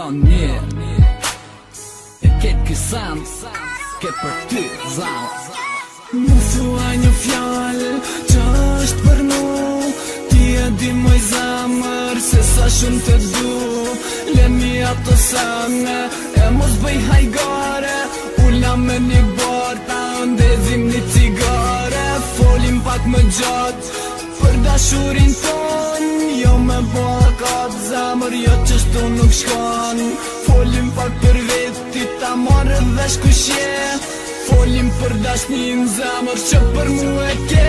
pranë një e ketë kësan, ketë për ty zanë. Më thuaj një fjallë që është për mu, ti e di moj zamër se sa shumë të du. Lemi ato sënë e mos bëj hajgare, ulla me një barta ndezim një cigare. Folim pak më gjatë për dashurin ton, jo me bakat zamër, jo qështu nuk shkon. Folim pak për veti ta marrë vesh kushje, folim për dashnin zemër që për mu e ke.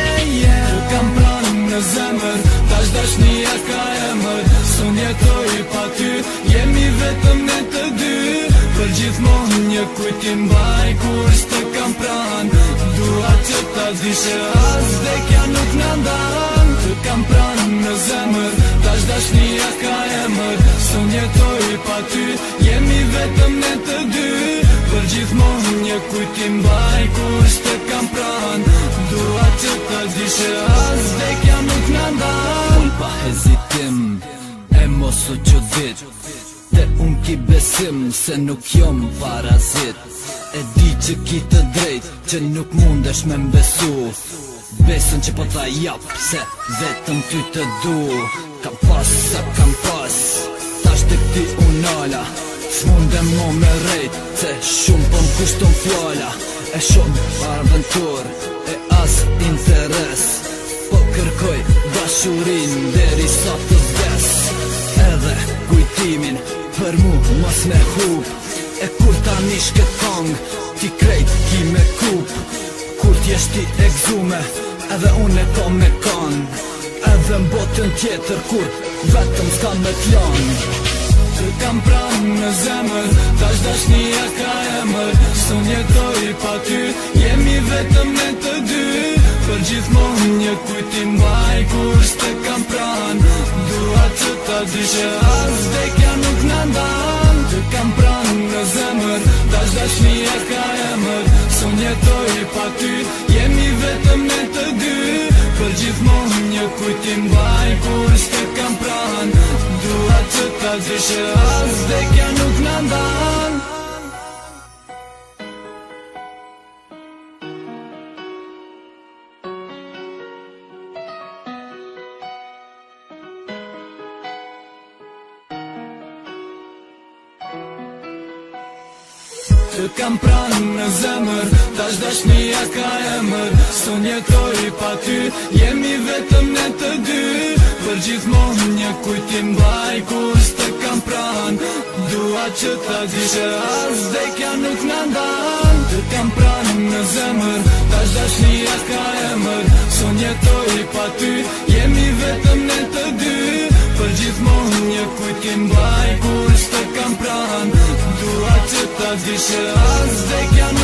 Të kam pranë në zemër, tash dashnia ka emër. Sun jetoj pa ty, jemi vetëm ne të dy. Për gjithmonë një kujtim mbaj kur s'të kam pranë. Dua që ta di që as vdekja nuk na ndan. Të kam pranë në zemër, tash dashnia ka emër. Sun jetoj pa ty, jemi vetëm ne të dy. Për gjithmonë një kujtim mbaj kur s'të kam pranë. Dua që ta di që as vdekja nuk na ndan. Unë pa hezitim e mos u qudit, te unë ki besim se nuk jom parazit. E di që ki të drejt që nuk mundesh me mbesu, besën që po ta jap se vetëm ty të du. Kam pas sa kam pas, tash të këti unala, s'mundem mo me rejt se shumë po m'kushton fjalla. E shumë aventur e as interes, po kërkoj dashurin deri sa të vdes. Edhe kujtimin për mu mos me hup, e kur ta nish këtë kong ti krejt ki me kup. Kur t'jesh ti e gzume edhe unë e kom me kon, edhe m'botën tjetër kur vetëm s'ka me t'lan. Të kam pranë në zemër, tash dashnia ka emër. Sun jetoj pa ty, jemi vetëm ne të dy. Për gjithmonë një kujtim mbaj kur s'të kam pranë. Dua që ta di që as vdekja nuk na ndan. Të kam pranë në zemër, tash dashnia ka emër. Sun jetoj pa ty, jemi vetëm ne të dy. Për gjithmonë një kujtim mbaj kur s'të kam pranë. Dua që ta di që as vdekja nuk na ndan. Të kam pranë në zemër, tash dashnia ka emër. Sun jetoj pa ty, jemi vetëm ne të dy. Për gjithmonë një kujtim mbaj kur s'të kam pranë. Dua që ta di që as vdekja nuk na ndan. Të kam pranë në zemër, tash dashnia ka emër. Sun jetoj pa ty, jemi vetëm ne të dy. Për gjithmonë një kujtim mbaj kur s'të kam pranë. Dua që ta di që as vdekja nuk na ndan.